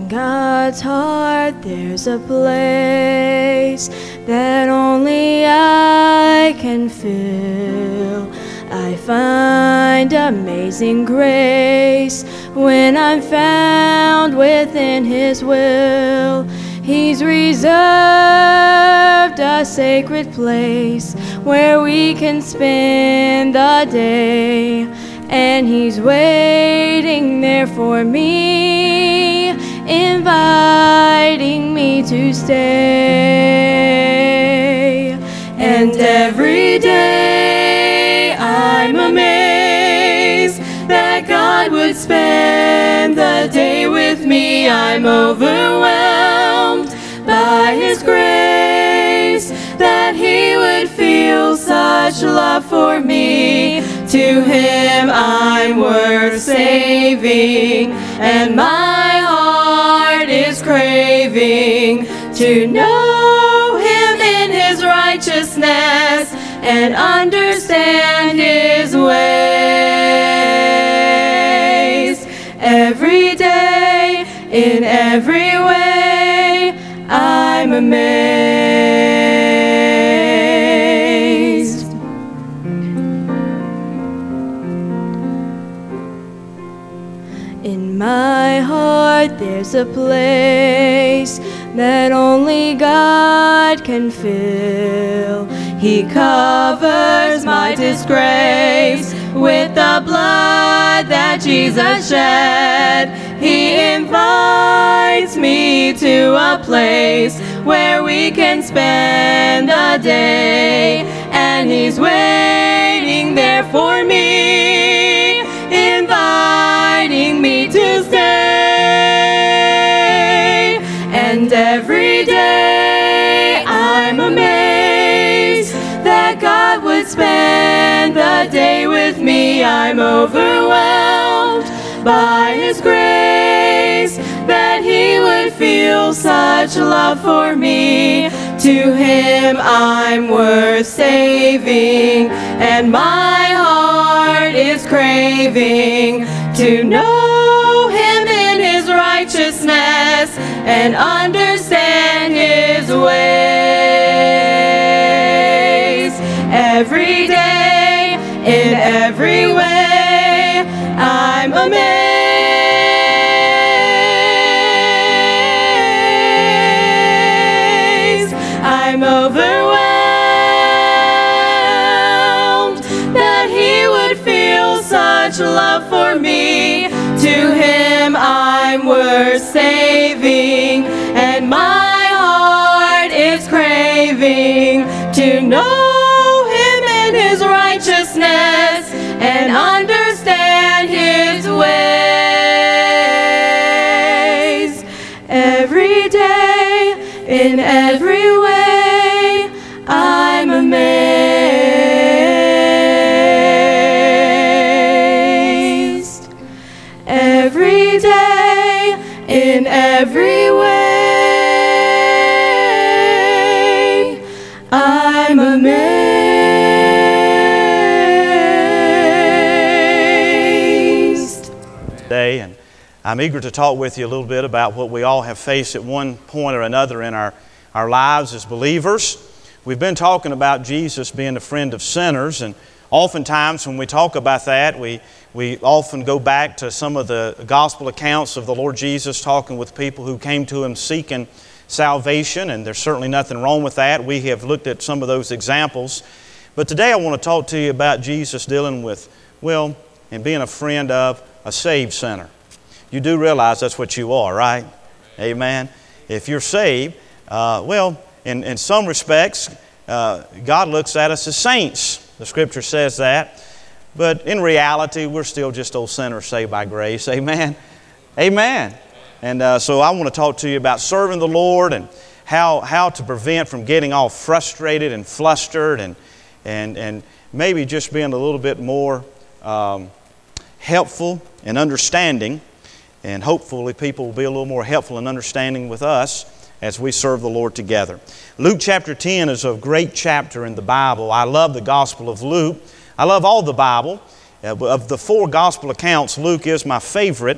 In God's heart there's a place that only I can fill. I find amazing grace when I'm found within His will. He's reserved a sacred place where we can spend the day, and He's waiting there for me, inviting me to stay. And every day I'm amazed that God would spend the day with me. I'm overwhelmed by His grace, that He would feel such love for me. To Him I'm worth saving, and my heart is craving to know Him in His righteousness and understand His ways. Every day, in every way, I'm amazed. In my heart there's a place that only God can fill. He covers my disgrace with the blood that Jesus shed. He invites me to a place where we can spend the day, and He's waiting there for me, inviting me to stay. And every day I'm amazed that God would spend the day with me. I'm overwhelmed by His grace, that He would feel such love for me. To Him I'm worth saving, and my heart is craving to know Him in His righteousness and understand His ways. Every day, in every way, I'm amazed. I'm overwhelmed that He would feel such love for me. To Him I'm worth saving, and my heart is craving to know Him in His righteousness and understand His ways. Every day, in every way, I'm amazed. Every day, in every way, I'm amazed. Today, and I'm eager to talk with you a little bit about what we all have faced at one point or another in our lives as believers. We've been talking about Jesus being a friend of sinners, and oftentimes when we talk about that, we often go back to some of the gospel accounts of the Lord Jesus talking with people who came to Him seeking salvation, and there's certainly nothing wrong with that. We have looked at some of those examples. But today I want to talk to you about Jesus dealing with, and being a friend of a saved sinner. You do realize that's what you are, right? Amen. If you're saved, in some respects, God looks at us as saints. The Scripture says that. But in reality, we're still just old sinners saved by grace. Amen. Amen. And so I want to talk to you about serving the Lord and how to prevent from getting all frustrated and flustered and maybe just being a little bit more helpful and understanding. And hopefully people will be a little more helpful and understanding with us as we serve the Lord together. Luke chapter 10 is a great chapter in the Bible. I love the Gospel of Luke. I love all the Bible. Of the four Gospel accounts, Luke is my favorite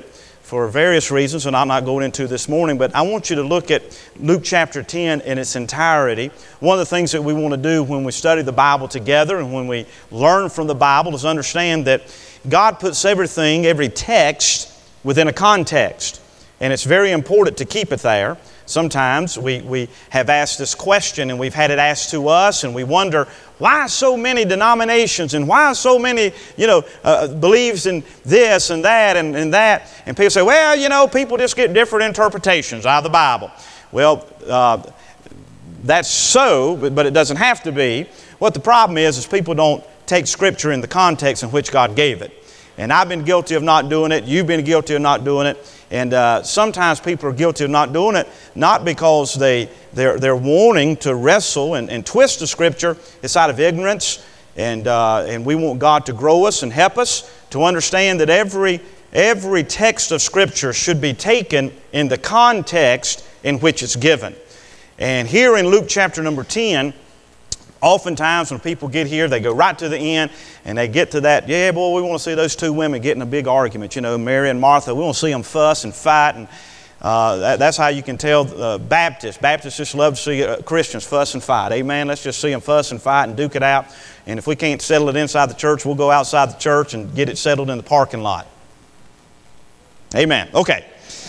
for various reasons, and I'm not going into this morning, but I want you to look at Luke chapter 10 in its entirety. One of the things that we want to do when we study the Bible together and when we learn from the Bible is understand that God puts everything, every text, within a context. And it's very important to keep it there. Sometimes we have asked this question and we've had it asked to us and we wonder, why so many denominations and why so many, believes in this and that and that. And people say, well, people just get different interpretations out of the Bible. Well, that's so, but it doesn't have to be. What the problem is people don't take Scripture in the context in which God gave it. And I've been guilty of not doing it. You've been guilty of not doing it. And sometimes people are guilty of not doing it, not because they're wanting to wrestle and twist the Scripture. It's out of ignorance, and we want God to grow us and help us to understand that every text of Scripture should be taken in the context in which it's given. And here in Luke chapter number 10, oftentimes when people get here, they go right to the end and they get to that, we want to see those two women get in a big argument. Mary and Martha, we want to see them fuss and fight. And that's how you can tell Baptists. Baptists just love to see Christians fuss and fight. Amen. Let's just see them fuss and fight and duke it out. And if we can't settle it inside the church, we'll go outside the church and get it settled in the parking lot. Amen. Okay.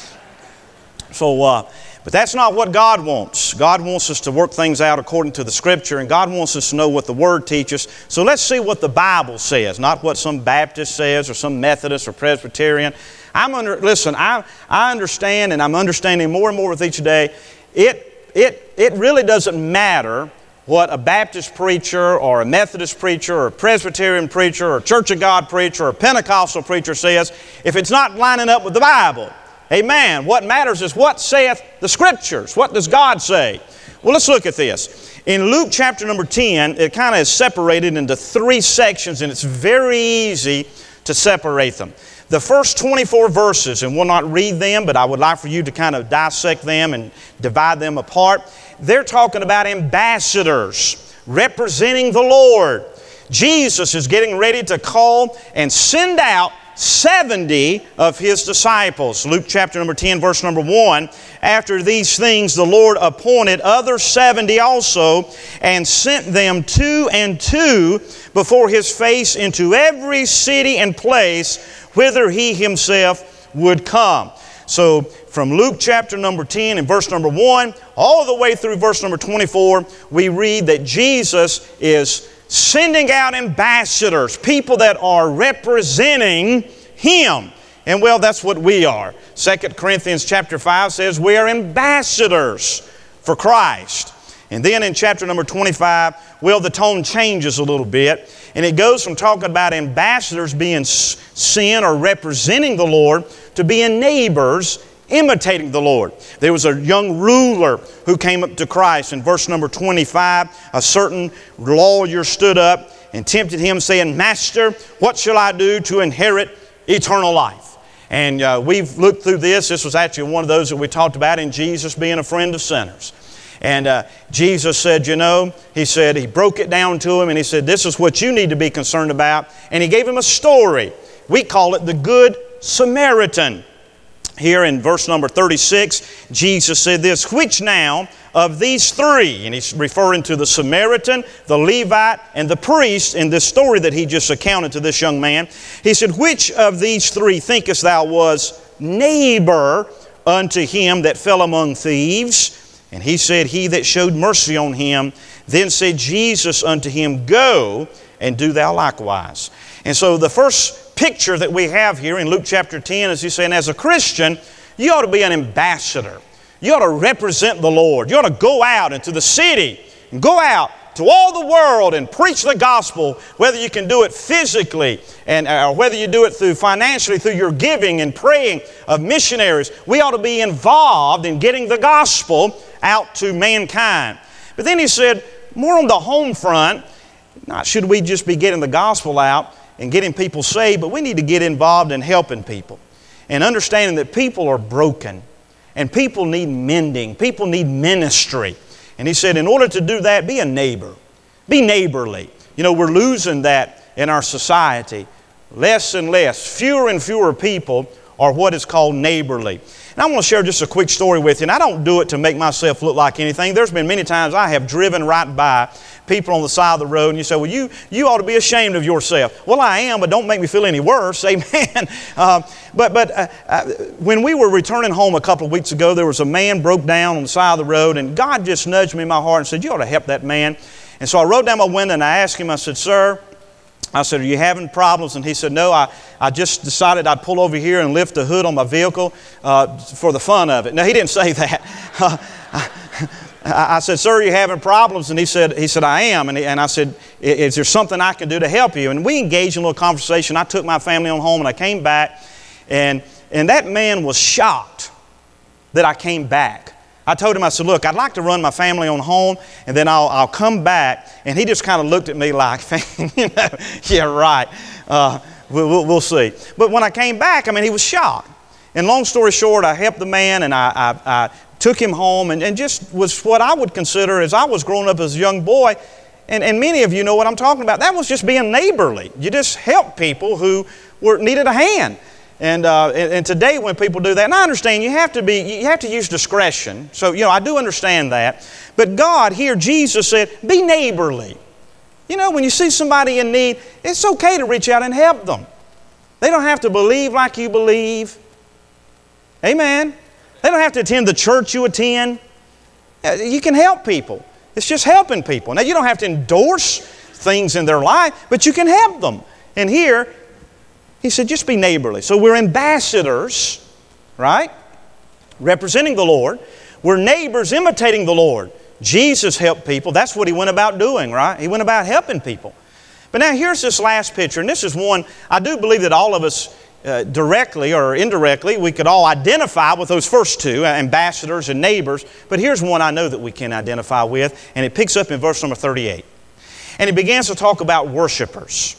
So, but that's not what God wants. God wants us to work things out according to the Scripture, and God wants us to know what the Word teaches. So let's see what the Bible says, not what some Baptist says or some Methodist or Presbyterian. I understand, and I'm understanding more and more with each day, it really doesn't matter what a Baptist preacher or a Methodist preacher or a Presbyterian preacher or a Church of God preacher or a Pentecostal preacher says if it's not lining up with the Bible. Amen. What matters is what saith the Scriptures. What does God say? Well, let's look at this. In Luke chapter number 10, it kind of is separated into 3 sections, and it's very easy to separate them. The first 24 verses, and we'll not read them, but I would like for you to kind of dissect them and divide them apart. They're talking about ambassadors representing the Lord. Jesus is getting ready to call and send out 70 of His disciples. Luke chapter number 10, verse number 1. After these things the Lord appointed other 70 also, and sent them 2 and 2 before His face into every city and place whither He Himself would come. So from Luke chapter number 10 and verse number 1 all the way through verse number 24, we read that Jesus is sending out ambassadors, people that are representing Him. And well, that's what we are. 2 Corinthians chapter 5 says we are ambassadors for Christ. And then in chapter number 25, well, the tone changes a little bit. And it goes from talking about ambassadors being sent or representing the Lord to being neighbors imitating the Lord. There was a young ruler who came up to Christ. In verse number 25, a certain lawyer stood up and tempted Him, saying, Master, what shall I do to inherit eternal life? And we've looked through this. This was actually one of those that we talked about in Jesus being a friend of sinners. And Jesus said, He broke it down to him and He said, this is what you need to be concerned about. And He gave him a story. We call it the Good Samaritan. Here in verse number 36, Jesus said this, which now of these 3, and He's referring to the Samaritan, the Levite, and the priest in this story that He just accounted to this young man. He said, which of these 3 thinkest thou was neighbor unto him that fell among thieves? And he said, he that showed mercy on him. Then said Jesus unto him, go and do thou likewise. And so the first picture that we have here in Luke chapter 10 is He's saying, as a Christian, you ought to be an ambassador. You ought to represent the Lord. You ought to go out into the city and go out to all the world and preach the gospel, whether you can do it physically and or whether you do it through financially, through your giving and praying of missionaries. We ought to be involved in getting the gospel out to mankind. But then He said, more on the home front, not should we just be getting the gospel out and getting people saved, but we need to get involved in helping people and understanding that people are broken and people need mending. People need ministry. And He said, in order to do that, be a neighbor. Be neighborly. We're losing that in our society. Less and less, fewer and fewer people or what is called neighborly. And I want to share just a quick story with you. And I don't do it to make myself look like anything. There's been many times I have driven right by people on the side of the road and you say, well, you ought to be ashamed of yourself. Well, I am, but don't make me feel any worse. Amen. When we were returning home a couple of weeks ago, there was a man broke down on the side of the road, and God just nudged me in my heart and said, you ought to help that man. And so I rolled down my window and I asked him, I said, sir, I said, are you having problems? And he said, no, I just decided I'd pull over here and lift the hood on my vehicle for the fun of it. No, he didn't say that. I said, sir, are you having problems? And he said, I am. And I said, is there something I can do to help you? And we engaged in a little conversation. I took my family on home and I came back. And that man was shocked that I came back. I told him, I said, look, I'd like to run my family on home, and then I'll come back. And he just kind of looked at me like, yeah, right. We'll see. But when I came back, he was shocked. And long story short, I helped the man, and I took him home, and just was what I would consider, as I was growing up as a young boy, and many of you know what I'm talking about. That was just being neighborly. You just help people who needed a hand. And today when people do that, and I understand you have to use discretion. So, I do understand that. But God here, Jesus said, be neighborly. When you see somebody in need, it's okay to reach out and help them. They don't have to believe like you believe. Amen. They don't have to attend the church you attend. You can help people. It's just helping people. Now, you don't have to endorse things in their life, but you can help them. And here, he said, just be neighborly. So we're ambassadors, right? Representing the Lord. We're neighbors imitating the Lord. Jesus helped people. That's what He went about doing, right? He went about helping people. But now here's this last picture, and this is one I do believe that all of us directly or indirectly, we could all identify with those first two, ambassadors and neighbors. But here's one I know that we can identify with, and it picks up in verse number 38. And he begins to talk about worshipers.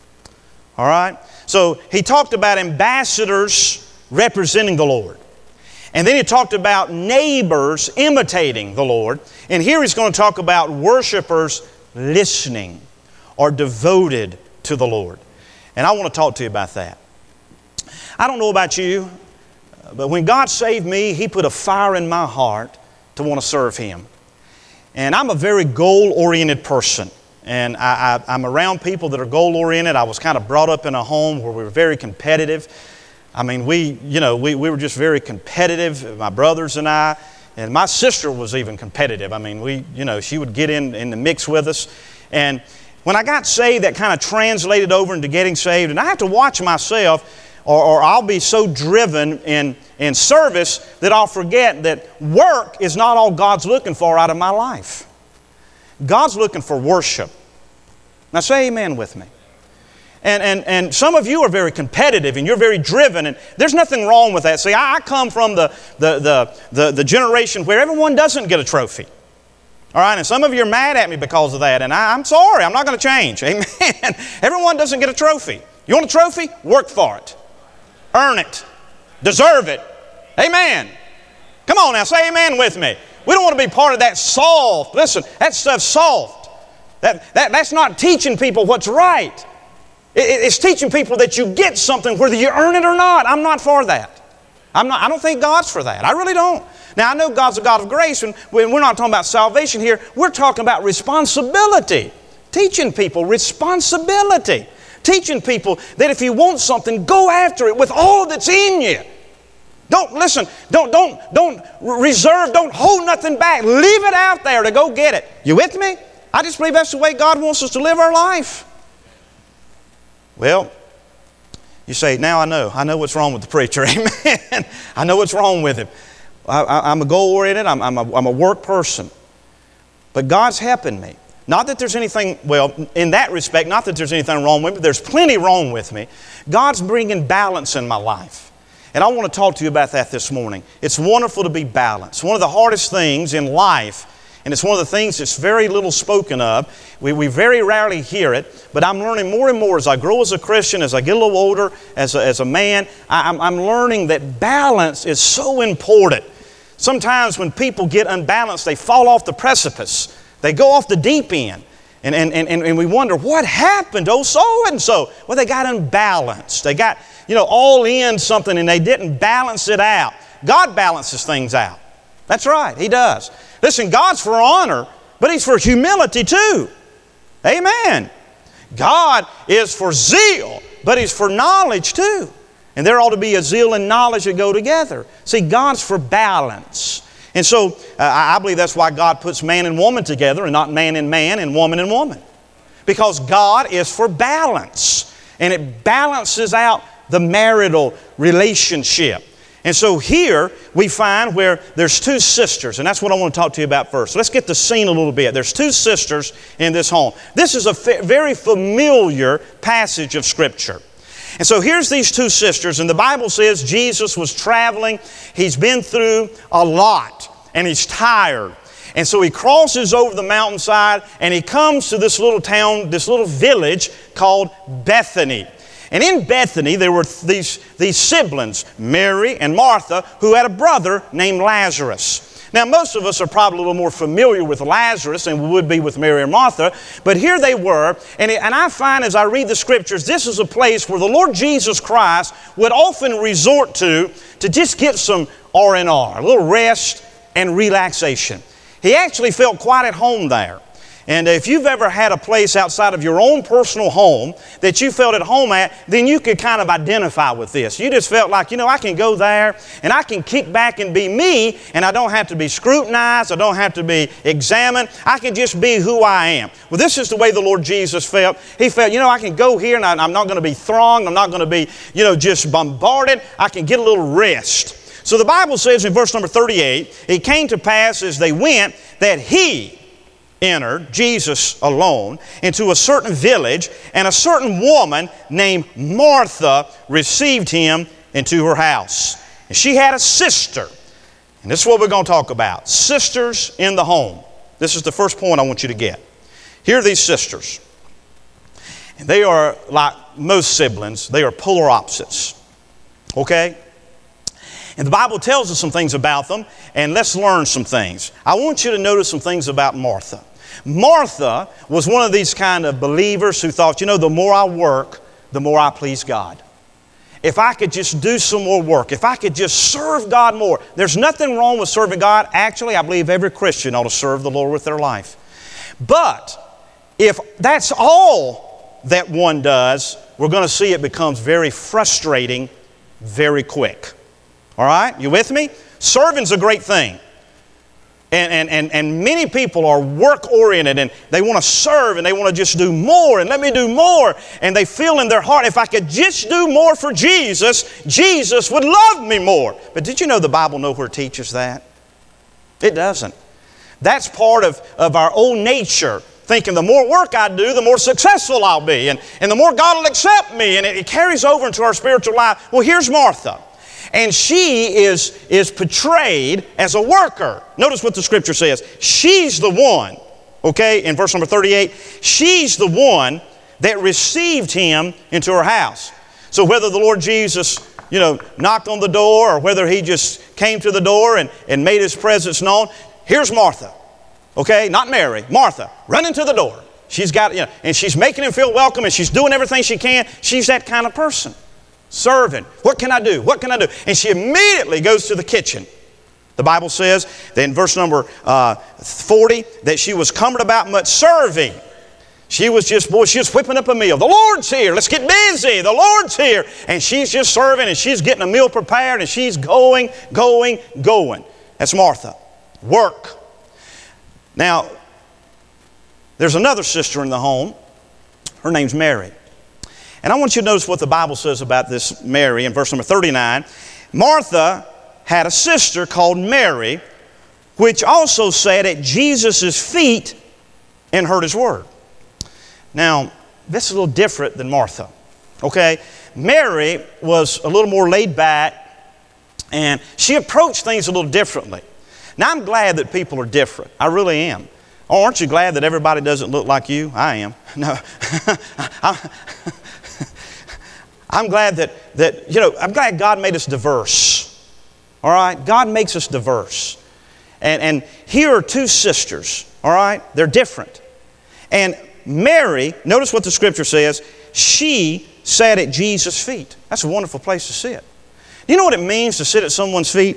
All right? So he talked about ambassadors representing the Lord. And then he talked about neighbors imitating the Lord. And here he's going to talk about worshipers listening or devoted to the Lord. And I want to talk to you about that. I don't know about you, but when God saved me, He put a fire in my heart to want to serve Him. And I'm a very goal-oriented person. And I'm around people that are goal-oriented. I was kind of brought up in a home where we were very competitive. We were just very competitive, my brothers and I. And my sister was even competitive. She would get in the mix with us. And when I got saved, that kind of translated over into getting saved. And I have to watch myself, or I'll be so driven in service that I'll forget that work is not all God's looking for out of my life. God's looking for worship. Now say amen with me. And some of you are very competitive and you're very driven, and there's nothing wrong with that. See, I come from the generation where everyone doesn't get a trophy. All right, and some of you are mad at me because of that, and I'm sorry, I'm not going to change. Amen. Everyone doesn't get a trophy. You want a trophy? Work for it. Earn it. Deserve it. Amen. Come on now, say amen with me. We don't want to be part of that soft. Listen, that stuff's soft. That's not teaching people what's right. It's teaching people that you get something whether you earn it or not. I'm not for that. I don't think God's for that. I really don't. Now, I know God's a God of grace, and we're not talking about salvation here. We're talking about responsibility. Teaching people responsibility. Teaching people that if you want something, go after it with all that's in you. Don't reserve, don't hold nothing back. Leave it out there to go get it. You with me? I just believe that's the way God wants us to live our life. Well, you say, now I know what's wrong with the preacher. Amen. I know what's wrong with him. I'm a goal-oriented, I'm a work person. But God's helping me. Not that there's anything, in that respect, not that there's anything wrong with me, but there's plenty wrong with me. God's bringing balance in my life. And I want to talk to you about that this morning. It's wonderful to be balanced. One of the hardest things in life, and it's one of the things that's very little spoken of. We very rarely hear it, but I'm learning more and more as I grow as a Christian, as I get a little older, as a man. I'm learning that balance is so important. Sometimes when people get unbalanced, they fall off the precipice. They go off the deep end. And we wonder, what happened to so-and-so? Well, they got unbalanced. They got, all in something and they didn't balance it out. God balances things out. That's right, He does. Listen, God's for honor, but He's for humility too. Amen. God is for zeal, but He's for knowledge too. And there ought to be a zeal and knowledge that go together. See, God's for balance. And so I believe that's why God puts man and woman together and not man and woman and woman. Because God is for balance. And it balances out the marital relationship. And so here we find where there's two sisters, and that's what I want to talk to you about first. So let's get the scene a little bit. There's two sisters in this home. This is a very familiar passage of Scripture. And so here's these two sisters, and the Bible says Jesus was traveling. He's been through a lot, and he's tired. And so he crosses over the mountainside, and he comes to this little town, this little village called Bethany. And in Bethany, there were these siblings, Mary and Martha, who had a brother named Lazarus. Now, most of us are probably a little more familiar with Lazarus than we would be with Mary and Martha, but here they were, and I find as I read the Scriptures, this is a place where the Lord Jesus Christ would often resort to just get some R&R, a little rest and relaxation. He actually felt quite at home there. And if you've ever had a place outside of your own personal home that you felt at home at, then you could kind of identify with this. You just felt like, I can go there and I can kick back and be me, and I don't have to be scrutinized, I don't have to be examined, I can just be who I am. Well, this is the way the Lord Jesus felt. He felt, I can go here and I'm not going to be thronged, I'm not going to be, just bombarded, I can get a little rest. So the Bible says in verse number 38, it came to pass as they went that He entered, Jesus alone, into a certain village, and a certain woman named Martha received Him into her house. And she had a sister, and this is what we're going to talk about, sisters in the home. This is the first point I want you to get. Here are these sisters, and they are like most siblings, they are polar opposites, okay? And the Bible tells us some things about them, and let's learn some things. I want you to notice some things about Martha. Martha was one of these kind of believers who thought, the more I work, the more I please God. If I could just do some more work, if I could just serve God more. There's nothing wrong with serving God. Actually, I believe every Christian ought to serve the Lord with their life. But if that's all that one does, we're going to see it becomes very frustrating very quick. All right? You with me? Serving's a great thing. And many people are work-oriented and they want to serve and they want to just do more and let me do more. And they feel in their heart, if I could just do more for Jesus, Jesus would love me more. But did you know the Bible nowhere teaches that? It doesn't. That's part of our own nature, thinking the more work I do, the more successful I'll be. And the more God will accept me. And it carries over into our spiritual life. Well, here's Martha. And she is portrayed as a worker. Notice what the Scripture says. She's the one, okay, in verse number 38, she's the one that received Him into her house. So whether the Lord Jesus, knocked on the door or whether He just came to the door and made His presence known, here's Martha, okay, not Mary, Martha, running to the door. She's got, and she's making Him feel welcome and she's doing everything she can. She's that kind of person. Serving. What can I do? What can I do? And she immediately goes to the kitchen. The Bible says that in verse number 40 that she was cumbered about much serving. She was whipping up a meal. The Lord's here. Let's get busy. The Lord's here. And she's just serving and she's getting a meal prepared and she's going. That's Martha. Work. Now, there's another sister in the home. Her name's Mary. And I want you to notice what the Bible says about this Mary in verse number 39. Martha had a sister called Mary, which also sat at Jesus' feet and heard His word. Now, this is a little different than Martha, okay? Mary was a little more laid back, and she approached things a little differently. Now, I'm glad that people are different. I really am. Oh, aren't you glad that everybody doesn't look like you? I am. No. I'm glad I'm glad God made us diverse. All right? God makes us diverse. And here are two sisters, all right? They're different. And Mary, notice what the Scripture says, she sat at Jesus' feet. That's a wonderful place to sit. Do you know what it means to sit at someone's feet?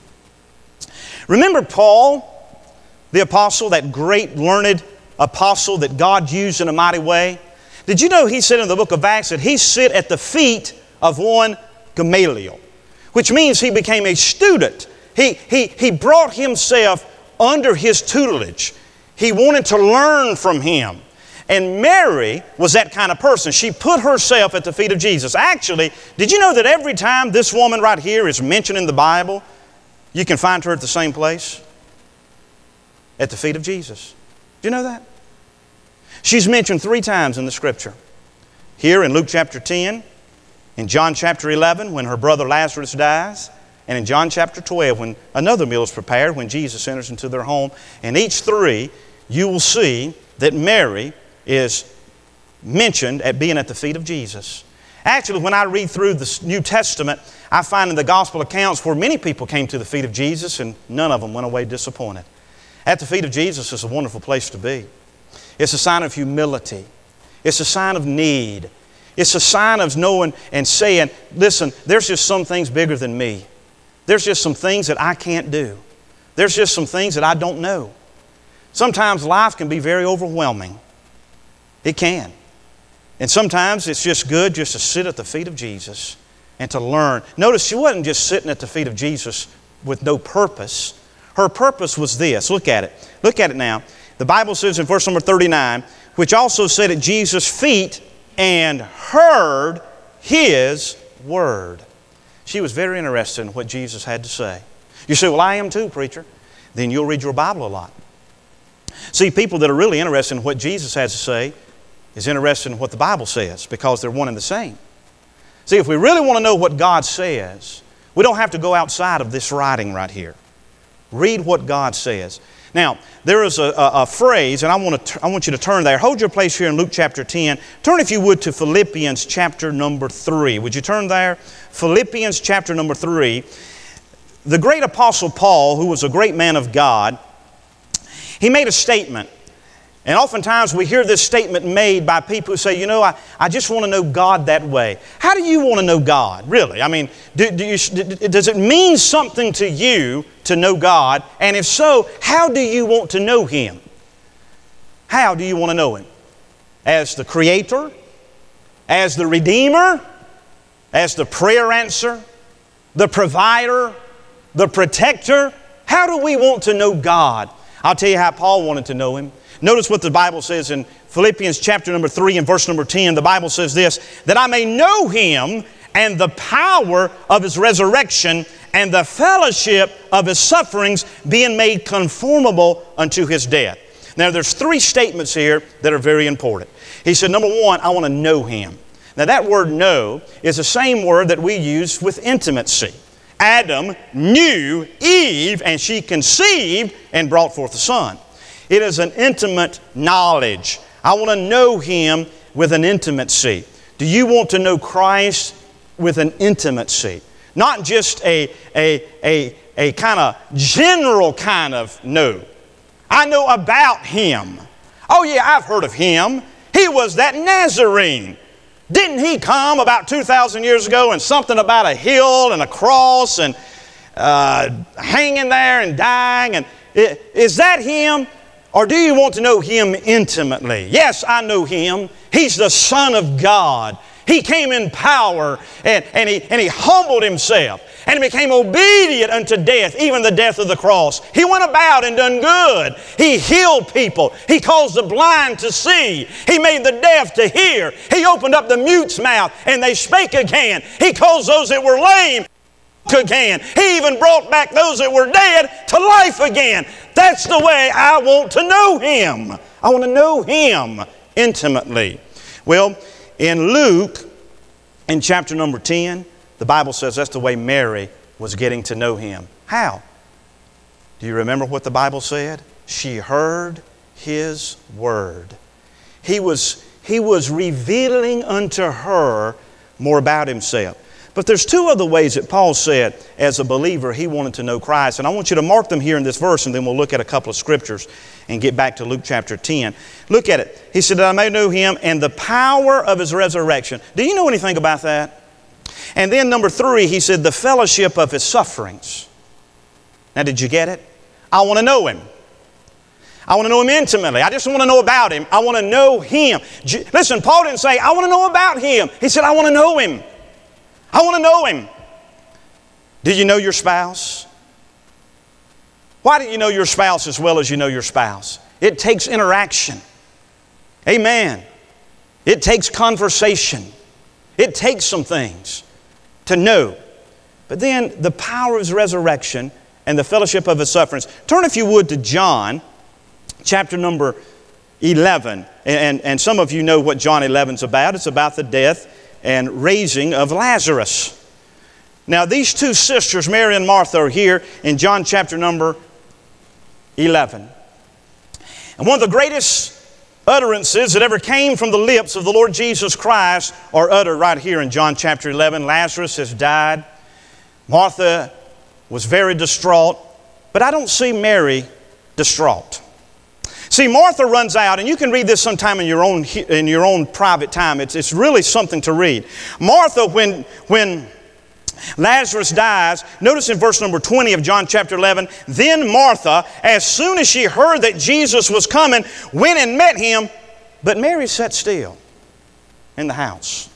Remember Paul, the apostle, that great learned apostle that God used in a mighty way? Did you know he said in the book of Acts that he sat at the feet of one Gamaliel, which means he became a student. He brought himself under his tutelage. He wanted to learn from him. And Mary was that kind of person. She put herself at the feet of Jesus. Actually, did you know that every time this woman right here is mentioned in the Bible, you can find her at the same place? At the feet of Jesus. Do you know that? She's mentioned 3 times in the Scripture. Here in Luke chapter 10, in John chapter 11 when her brother Lazarus dies, and in John chapter 12 when another meal is prepared, when Jesus enters into their home. And each 3, you will see that Mary is mentioned at being at the feet of Jesus. Actually, when I read through the New Testament, I find in the gospel accounts where many people came to the feet of Jesus and none of them went away disappointed. At the feet of Jesus is a wonderful place to be. It's a sign of humility. It's a sign of need. It's a sign of knowing and saying, listen, there's just some things bigger than me. There's just some things that I can't do. There's just some things that I don't know. Sometimes life can be very overwhelming. It can. And sometimes it's just good just to sit at the feet of Jesus and to learn. Notice she wasn't just sitting at the feet of Jesus with no purpose. Her purpose was this. Look at it. Look at it now. The Bible says in verse number 39, which also sat at Jesus' feet and heard His word. She was very interested in what Jesus had to say. You say, well, I am too, preacher. Then you'll read your Bible a lot. See, people that are really interested in what Jesus has to say is interested in what the Bible says because they're one and the same. See, if we really want to know what God says, we don't have to go outside of this writing right here. Read what God says. Now, there is a phrase, and I want you to turn there. Hold your place here in Luke chapter 10. Turn, if you would, to Philippians chapter number 3. Would you turn there? Philippians chapter number 3. The great apostle Paul, who was a great man of God, he made a statement. And oftentimes we hear this statement made by people who say, you know, I just want to know God that way. How do you want to know God, really? I mean, does it mean something to you to know God? And if so, how do you want to know Him? How do you want to know Him? As the Creator? As the Redeemer? As the prayer answer? The Provider? The Protector? How do we want to know God? I'll tell you how Paul wanted to know Him. Notice what the Bible says in Philippians chapter number 3 and verse number 10. The Bible says this, that I may know Him and the power of His resurrection and the fellowship of His sufferings, being made conformable unto His death. Now there's 3 statements here that are very important. He said, number 1, I want to know Him. Now that word know is the same word that we use with intimacy. Adam knew Eve and she conceived and brought forth a son. It is an intimate knowledge. I want to know Him with an intimacy. Do you want to know Christ with an intimacy? Not just a kind of general kind of know. I know about Him. Oh yeah, I've heard of Him. He was that Nazarene. Didn't He come about 2,000 years ago and something about a hill and a cross and hanging there and dying? And is that Him? Or do you want to know Him intimately? Yes, I know Him. He's the Son of God. He came in power and he humbled Himself and He became obedient unto death, even the death of the cross. He went about and done good. He healed people. He caused the blind to see. He made the deaf to hear. He opened up the mute's mouth and they spake again. He caused those that were lame again. He even brought back those that were dead to life again. That's the way I want to know Him. I want to know Him intimately. Well, in Luke, in chapter number 10, the Bible says that's the way Mary was getting to know Him. How? Do you remember what the Bible said? She heard His word. He was revealing unto her more about Himself. But there's 2 other ways that Paul said, as a believer, he wanted to know Christ. And I want you to mark them here in this verse, and then we'll look at a couple of scriptures. and get back to Luke chapter 10. Look at it. He said that I may know Him and the power of His resurrection. Do you know anything about that? And then number 3, He said the fellowship of His sufferings. Now did you get it? I want to know Him. I want to know Him intimately. I just want to know about Him. I want to know Him. Listen, Paul didn't say, I want to know about Him. He said, I want to know Him. I want to know Him. Do you know your spouse? Why do you know your spouse as well as you know your spouse? It takes interaction. Amen. It takes conversation. It takes some things to know. But then the power of His resurrection and the fellowship of His sufferings. Turn, if you would, to John chapter number 11. And some of you know what John 11 is about. It's about the death and raising of Lazarus. Now these two sisters, Mary and Martha, are here in John chapter number 11. And one of the greatest utterances that ever came from the lips of the Lord Jesus Christ are uttered right here in John chapter 11. Lazarus has died. Martha was very distraught. But I don't see Mary distraught. See, Martha runs out, and you can read this sometime in your own private time. It's really something to read. Martha, when Lazarus dies, notice in verse number 20 of John chapter 11, then Martha, as soon as she heard that Jesus was coming, went and met Him, but Mary sat still in the house.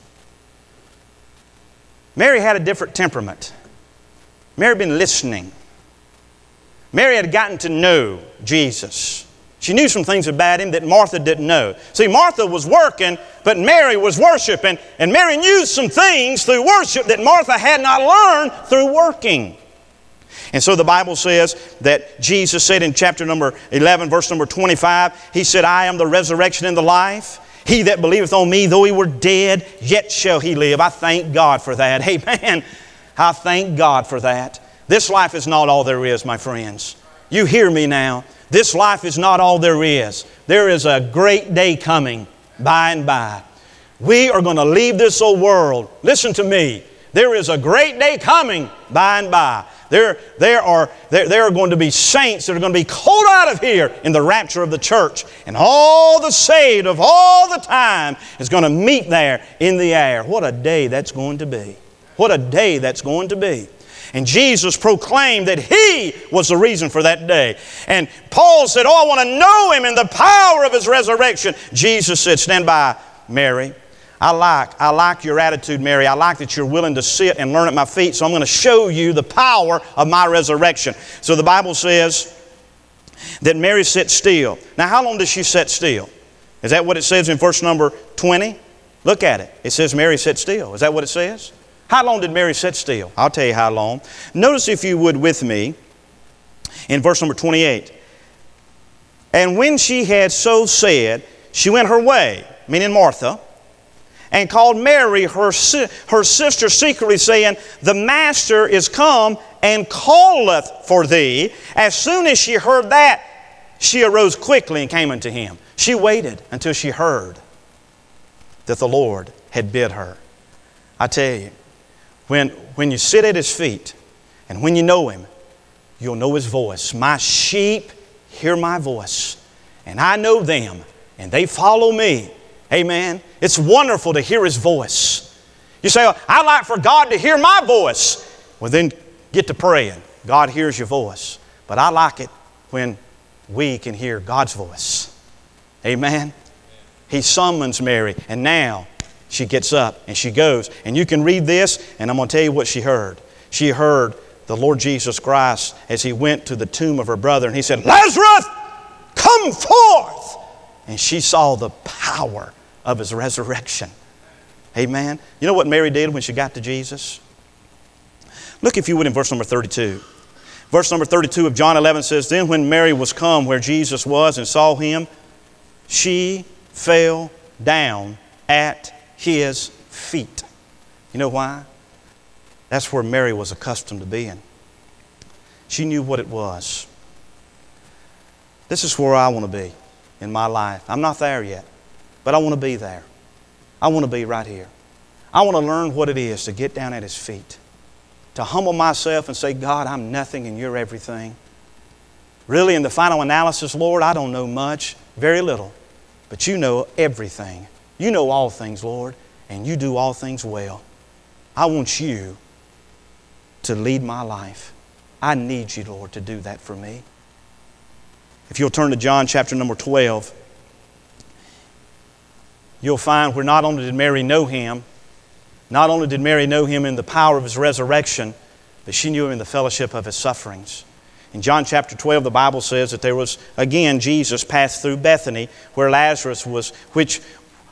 Mary had a different temperament. Mary had been listening. Mary had gotten to know Jesus. She knew some things about Him that Martha didn't know. See, Martha was working, but Mary was worshiping. And Mary knew some things through worship that Martha had not learned through working. And so the Bible says that Jesus said in chapter number 11, verse number 25, He said, I am the resurrection and the life. He that believeth on Me, though he were dead, yet shall he live. I thank God for that. Amen. I thank God for that. This life is not all there is, my friends. You hear me now. This life is not all there is. There is a great day coming by and by. We are going to leave this old world. Listen to me. There is a great day coming by and by. There are going to be saints that are going to be called out of here in the rapture of the church. And all the saved of all the time is going to meet there in the air. What a day that's going to be. What a day that's going to be. And Jesus proclaimed that He was the reason for that day. And Paul said, I want to know Him in the power of His resurrection. Jesus said, stand by, Mary. I like your attitude, Mary. I like that you're willing to sit and learn at my feet. So I'm going to show you the power of my resurrection. So the Bible says that Mary sat still. Now how long does she sit still? Is that what it says in verse number 20? Look at it. It says Mary sat still. Is that what it says? How long did Mary sit still? I'll tell you how long. Notice, if you would, with me, in verse number 28. And when she had so said, she went her way, meaning Martha, and called Mary, her sister, secretly, saying, the Master is come and calleth for thee. As soon as she heard that, she arose quickly and came unto Him. She waited until she heard that the Lord had bid her. I tell you, when you sit at His feet and when you know Him, you'll know His voice. My sheep hear my voice, and I know them, and they follow me. Amen. It's wonderful to hear His voice. You say, I'd like for God to hear my voice. Well, then get to praying. God hears your voice. But I like it when we can hear God's voice. Amen. He summons Mary, and now she gets up and she goes. And you can read this, and I'm going to tell you what she heard. She heard the Lord Jesus Christ as He went to the tomb of her brother, and He said, Lazarus, come forth! And she saw the power of His resurrection. Amen. You know what Mary did when she got to Jesus? Look, if you would, in verse number 32. Verse number 32 of John 11 says, then when Mary was come where Jesus was and saw Him, she fell down at His feet. You know why? That's where Mary was accustomed to being. She knew what it was. This is where I want to be in my life. I'm not there yet, but I want to be there. I want to be right here. I want to learn what it is to get down at His feet, to humble myself and say, God, I'm nothing and You're everything. Really, in the final analysis, Lord, I don't know much, very little, but You know everything. You know all things, Lord, and You do all things well. I want You to lead my life. I need You, Lord, to do that for me. If you'll turn to John chapter number 12, you'll find where not only did Mary know Him, not only did Mary know Him in the power of His resurrection, but she knew Him in the fellowship of His sufferings. In John chapter 12, the Bible says that there was, again, Jesus passed through Bethany, where Lazarus was, which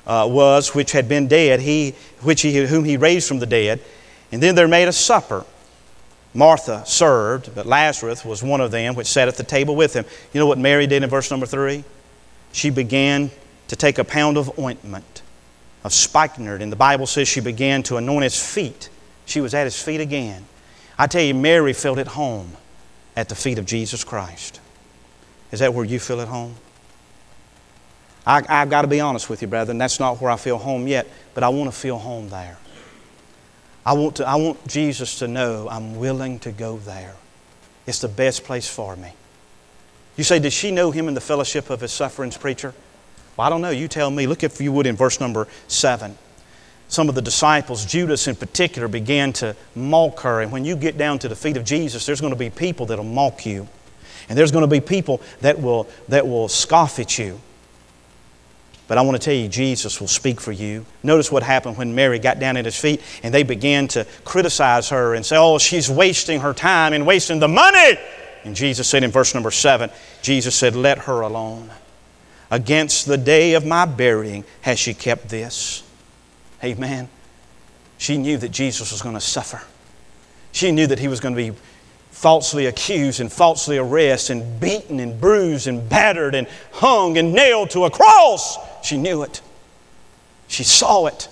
had been dead, whom He raised from the dead. And then there made a supper. Martha served, but Lazarus was one of them which sat at the table with Him. You know what Mary did in verse number 3? She began to take a pound of ointment, of spikenard, and the Bible says she began to anoint His feet. She was at His feet again. I tell you, Mary felt at home at the feet of Jesus Christ. Is that where you feel at home? I've got to be honest with you, brethren. That's not where I feel home yet, but I want to feel home there. I want Jesus to know I'm willing to go there. It's the best place for me. You say, did she know Him in the fellowship of His sufferings, preacher? Well, I don't know. You tell me. Look, if you would, in verse number 7. Some of the disciples, Judas in particular, began to mock her. And when you get down to the feet of Jesus, there's going to be people that will mock you. And there's going to be people that will scoff at you. But I want to tell you, Jesus will speak for you. Notice what happened when Mary got down at His feet and they began to criticize her and say, oh, she's wasting her time and wasting the money. And Jesus said in verse number 7, Jesus said, let her alone. Against the day of my burying has she kept this. Amen. She knew that Jesus was going to suffer. She knew that He was going to be falsely accused and falsely arrested and beaten and bruised and battered and hung and nailed to a cross. She knew it. She saw it.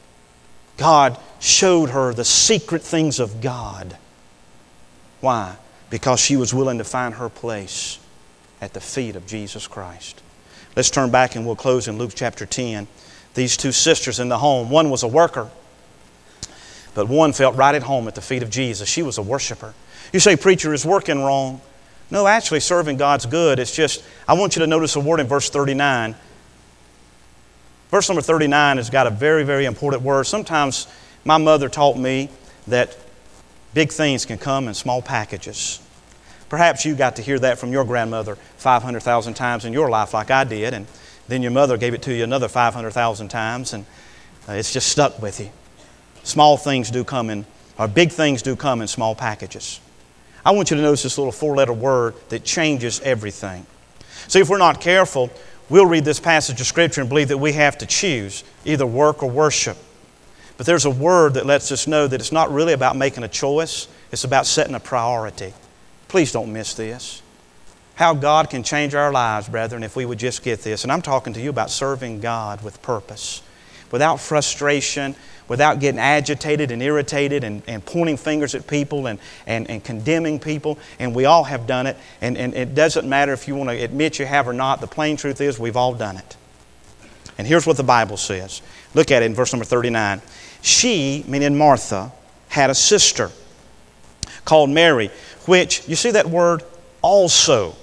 God showed her the secret things of God. Why? Because she was willing to find her place at the feet of Jesus Christ. Let's turn back and we'll close in Luke chapter 10. These two sisters in the home. One was a worker, but one felt right at home at the feet of Jesus. She was a worshiper. You say, preacher, is working wrong? No, actually, serving God's good. It's just, I want you to notice a word in verse 39. Verse number 39 has got a very, very important word. Sometimes my mother taught me that big things can come in small packages. Perhaps you got to hear that from your grandmother 500,000 times in your life like I did, and then your mother gave it to you another 500,000 times, and it's just stuck with you. Small things do come in, or big things do come in small packages. I want you to notice this little 4-letter word that changes everything. See, if we're not careful, we'll read this passage of Scripture and believe that we have to choose either work or worship. But there's a word that lets us know that it's not really about making a choice. It's about setting a priority. Please don't miss this. How God can change our lives, brethren, if we would just get this. And I'm talking to you about serving God with purpose, without frustration, without getting agitated and irritated and pointing fingers at people and condemning people. And we all have done it. And it doesn't matter if you want to admit you have or not. The plain truth is we've all done it. And here's what the Bible says. Look at it in verse number 39. She, meaning Martha, had a sister called Mary, which, you see that word, also,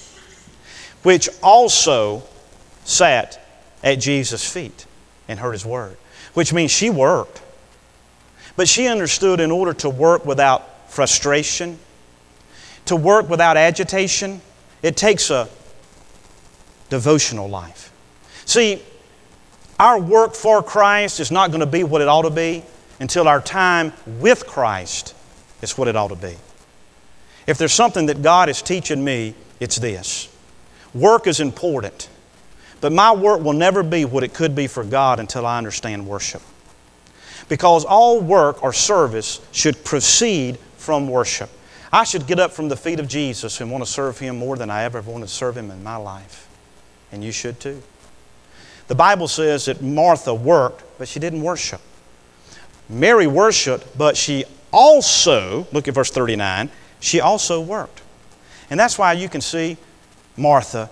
which also sat at Jesus' feet and heard His word. Which means she worked. But she understood in order to work without frustration, to work without agitation, it takes a devotional life. See, our work for Christ is not going to be what it ought to be until our time with Christ is what it ought to be. If there's something that God is teaching me, it's this. Work is important. But my work will never be what it could be for God until I understand worship. Because all work or service should proceed from worship. I should get up from the feet of Jesus and want to serve Him more than I ever wanted to serve Him in my life. And you should too. The Bible says that Martha worked, but she didn't worship. Mary worshiped, but she also, look at verse 39, she also worked. And that's why you can see Mary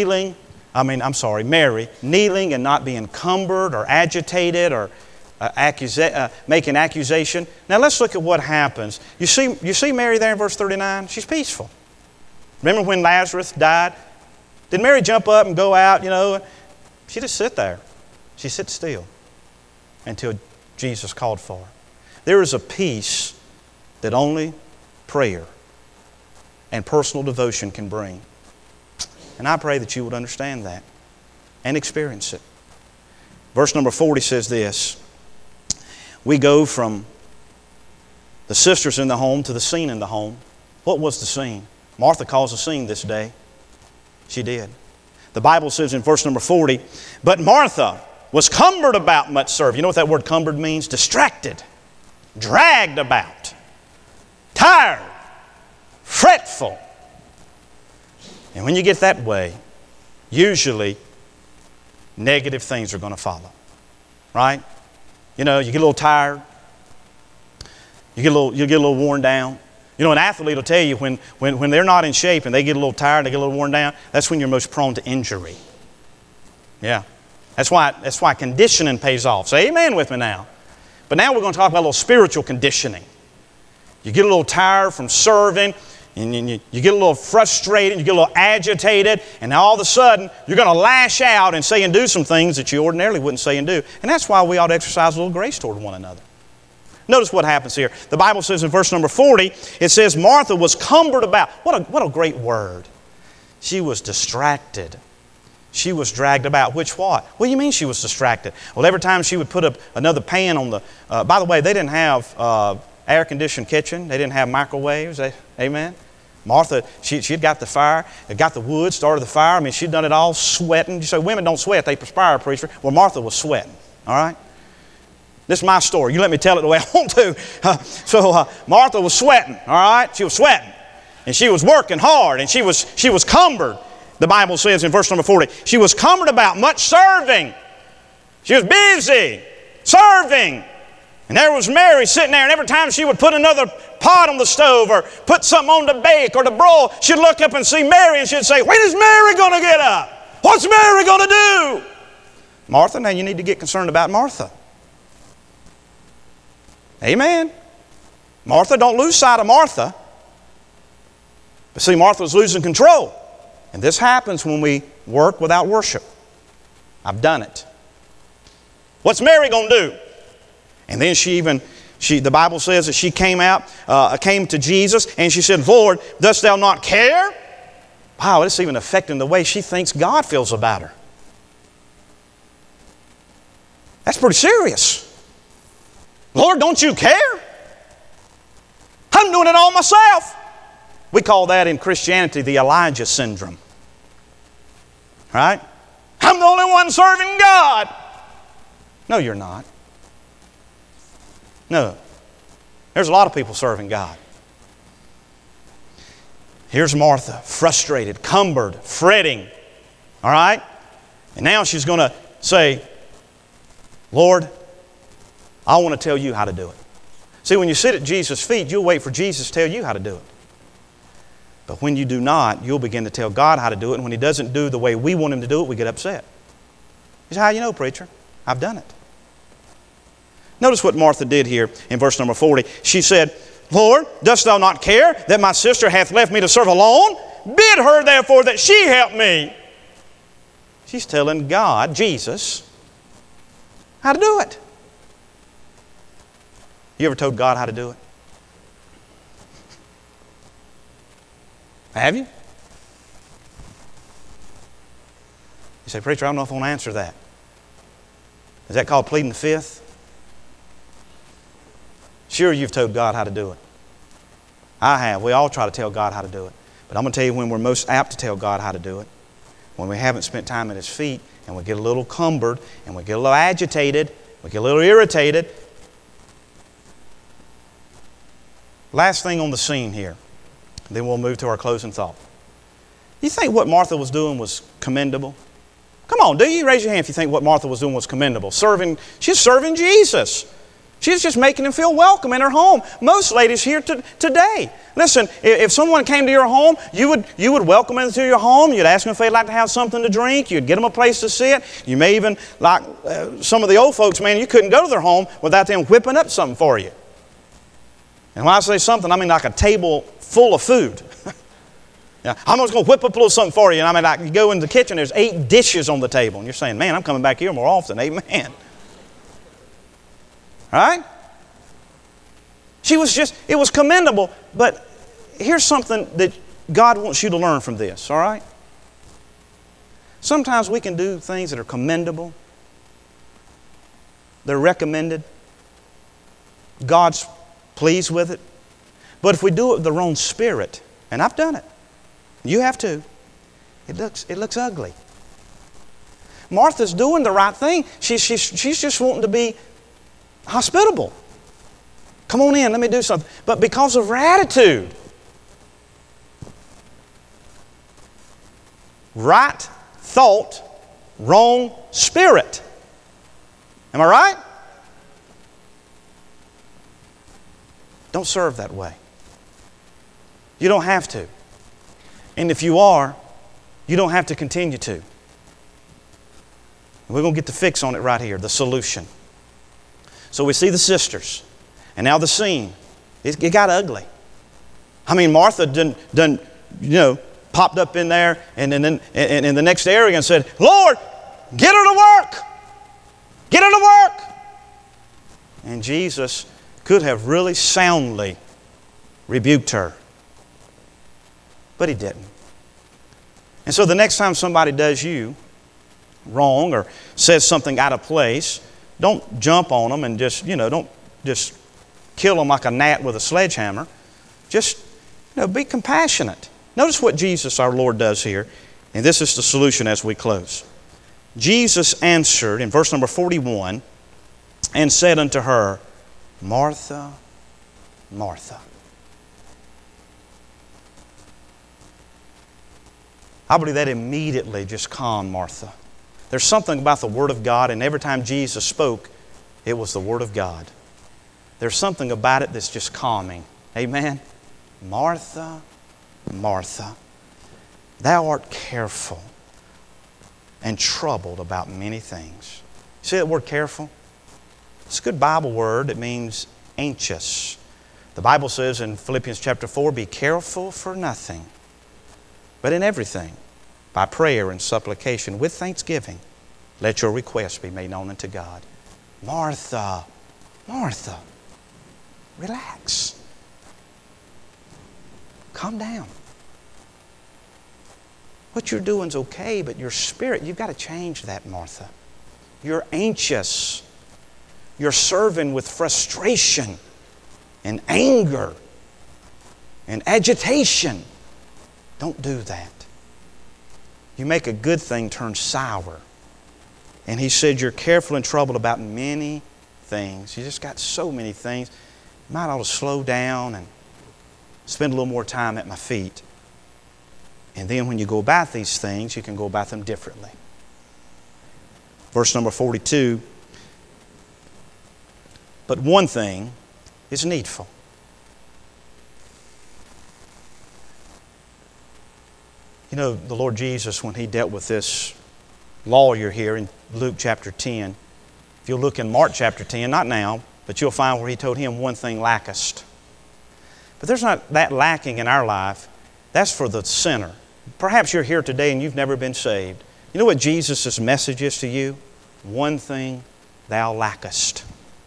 kneeling and not being cumbered or agitated or making accusation. Now let's look at what happens. You see Mary there in verse 39? She's peaceful. Remember when Lazarus died? Did Mary jump up and go out, She just sit there. She sits still until Jesus called for her. There is a peace that only prayer and personal devotion can bring. And I pray that you would understand that and experience it. Verse number 40 says this. We go from the sisters in the home to the scene in the home. What was the scene? Martha calls the scene this day. She did. The Bible says in verse number 40, but Martha was cumbered about much serving. You know what that word cumbered means? Distracted, dragged about, tired, fretful. And when you get that way, usually negative things are going to follow. Right? You get a little tired. You get a little worn down. An athlete will tell you when they're not in shape and they get a little tired, they get a little worn down, that's when you're most prone to injury. Yeah. That's why conditioning pays off. Say amen with me now. But now we're going to talk about a little spiritual conditioning. You get a little tired from serving, and you get a little frustrated, you get a little agitated, and now all of a sudden you're going to lash out and say and do some things that you ordinarily wouldn't say and do. And that's why we ought to exercise a little grace toward one another. Notice what happens here. The Bible says in verse number 40, it says Martha was cumbered about. What a great word. She was distracted. She was dragged about. Which what? What do you mean she was distracted? Well, every time she would put up another pan on the... by the way, they didn't have air-conditioned kitchen. They didn't have microwaves. Amen? Martha, she'd got the fire, got the wood, started the fire. I mean, she'd done it all sweating. You say, women don't sweat, they perspire, preacher. Well, Martha was sweating, all right? This is my story. You let me tell it the way I want to. Martha was sweating, all right? She was sweating. And she was working hard, and she was cumbered. The Bible says in verse number 40, she was cumbered about much serving. She was busy serving. And there was Mary sitting there, and every time she would put another pot on the stove or put something on to bake or to broil, she'd look up and see Mary and she'd say, when is Mary going to get up? What's Mary going to do? Martha, now you need to get concerned about Martha. Amen. Martha, don't lose sight of Martha. But see, Martha was losing control. And this happens when we work without worship. I've done it. What's Mary going to do? And then the Bible says that she came to Jesus and she said, Lord, dost thou not care? Wow, it's even affecting the way she thinks God feels about her. That's pretty serious. Lord, don't you care? I'm doing it all myself. We call that in Christianity the Elijah syndrome. Right? I'm the only one serving God. No, you're not. No. There's a lot of people serving God. Here's Martha, frustrated, cumbered, fretting. All right? And now she's going to say, Lord, I want to tell you how to do it. See, when you sit at Jesus' feet, you'll wait for Jesus to tell you how to do it. But when you do not, you'll begin to tell God how to do it. And when He doesn't do the way we want Him to do it, we get upset. You say, how do you know, preacher? I've done it. Notice what Martha did here in verse number 40. She said, Lord, dost thou not care that my sister hath left me to serve alone? Bid her therefore that she help me. She's telling God, Jesus, how to do it. You ever told God how to do it? Have you? You say, preacher, I don't know if I want to answer that. Is that called pleading the fifth? Sure, you've told God how to do it. I have. We all try to tell God how to do it. But I'm going to tell you when we're most apt to tell God how to do it. When we haven't spent time at His feet and we get a little cumbered and we get a little agitated, we get a little irritated. Last thing on the scene here. Then we'll move to our closing thought. You think what Martha was doing was commendable? Come on, do you? Raise your hand if you think what Martha was doing was commendable. She's serving Jesus. She's just making Him feel welcome in her home. Most ladies here today. Listen, if someone came to your home, you would welcome them to your home. You'd ask them if they'd like to have something to drink. You'd get them a place to sit. You may even, like some of the old folks, man, you couldn't go to their home without them whipping up something for you. And when I say something, I mean like a table full of food. Yeah, I'm just going to whip up a little something for you. And I mean, like, you go in the kitchen, there's 8 dishes on the table. And you're saying, man, I'm coming back here more often. Amen. Right? It was commendable. But here's something that God wants you to learn from this, all right? Sometimes we can do things that are commendable. They're recommended. God's pleased with it. But if we do it with the wrong spirit, and I've done it, you have too, it looks ugly. Martha's doing the right thing. She's just wanting to be hospitable. Come on in, let me do something. But because of her attitude, right thought, wrong spirit. Am I right? Don't serve that way. You don't have to. And if you are, you don't have to continue to. We're going to get the fix on it right here, the solution. So we see the sisters. And now the scene. It got ugly. I mean, Martha done popped up in there and then in the next area and said, Lord, get her to work. Get her to work. And Jesus could have really soundly rebuked her. But He didn't. And so the next time somebody does you wrong or says something out of place, don't jump on them and don't just kill them like a gnat with a sledgehammer. Just, be compassionate. Notice what Jesus, our Lord, does here. And this is the solution as we close. Jesus answered in verse number 41 and said unto her, Martha, Martha. I believe that immediately just calmed Martha. There's something about the Word of God, and every time Jesus spoke, it was the Word of God. There's something about it that's just calming. Amen? Martha, Martha, thou art careful and troubled about many things. See that word careful? It's a good Bible word. It means anxious. The Bible says in Philippians chapter 4, be careful for nothing, but in everything, by prayer and supplication, with thanksgiving, let your requests be made known unto God. Martha, Martha, relax. Calm down. What you're doing is okay, but your spirit, you've got to change that, Martha. You're anxious. You're serving with frustration and anger and agitation. Don't do that. You make a good thing turn sour. And He said you're careful and troubled about many things. You just got so many things. You might ought to slow down and spend a little more time at my feet. And then when you go about these things, you can go about them differently. Verse number 42. But one thing is needful. The Lord Jesus, when He dealt with this lawyer here in Luke chapter 10, if you'll look in Mark chapter 10, not now, but you'll find where He told him one thing lackest. But there's not that lacking in our life. That's for the sinner. Perhaps you're here today and you've never been saved. You know what Jesus' message is to you? One thing thou lackest.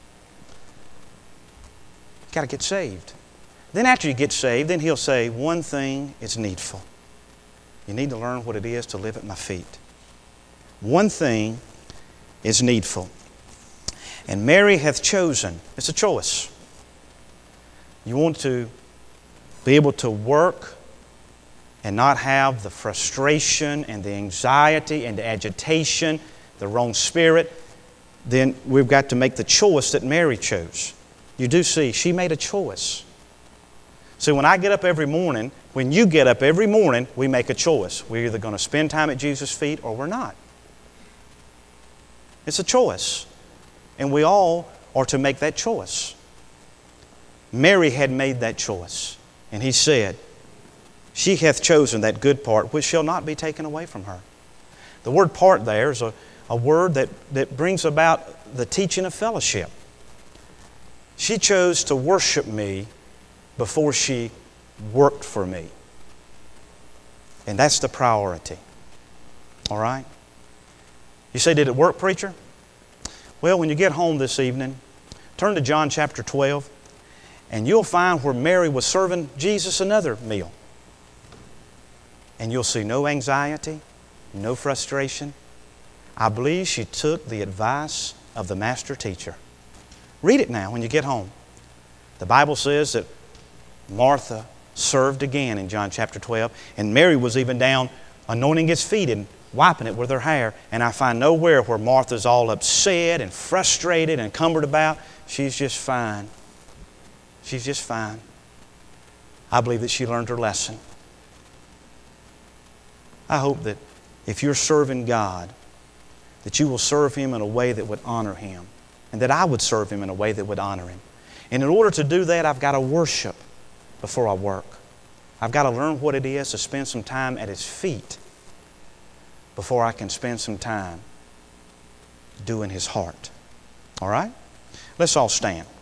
You've got to get saved. Then after you get saved, then He'll say, one thing is needful. You need to learn what it is to live at my feet. One thing is needful. And Mary hath chosen. It's a choice. You want to be able to work and not have the frustration and the anxiety and the agitation, the wrong spirit, then we've got to make the choice that Mary chose. You do see, she made a choice. See, when I get up every morning, when you get up every morning, we make a choice. We're either going to spend time at Jesus' feet or we're not. It's a choice. And we all are to make that choice. Mary had made that choice. And He said, she hath chosen that good part which shall not be taken away from her. The word part there is a word that brings about the teaching of fellowship. She chose to worship me before she worked for me. And that's the priority. All right? You say, did it work, preacher? Well, when you get home this evening, turn to John chapter 12, and you'll find where Mary was serving Jesus another meal. And you'll see no anxiety, no frustration. I believe she took the advice of the master teacher. Read it now when you get home. The Bible says that Martha served again in John chapter 12, and Mary was even down anointing His feet and wiping it with her hair. And I find nowhere where Martha's all upset and frustrated and cumbered about. She's just fine. She's just fine. I believe that she learned her lesson. I hope that if you're serving God, that you will serve Him in a way that would honor Him, and that I would serve Him in a way that would honor Him. And in order to do that, I've got to worship before I work. I've got to learn what it is to spend some time at His feet before I can spend some time doing His heart. All right? Let's all stand.